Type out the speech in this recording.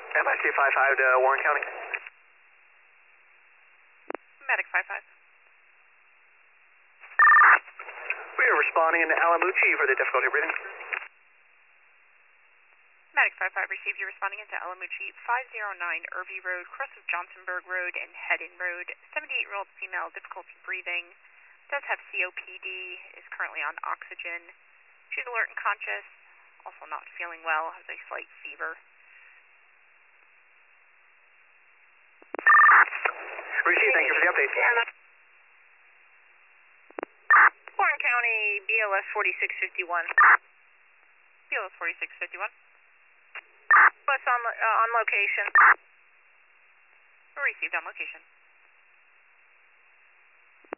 MIC 55 to Warren County. Medic 55. We are responding in Alamuchi for the difficulty breathing. Medic 55 received. You responding into Alamuchi 509 Irvy Road, cross of Johnsonburg Road and Hedden Road. 78-year-old female, difficulty breathing, does have COPD, is currently on oxygen. She's alert and conscious, also not feeling well, has a slight fever. Received, thank you for the update. Warren County, BLS 4651. BLS 4651. What's on location? Received on location.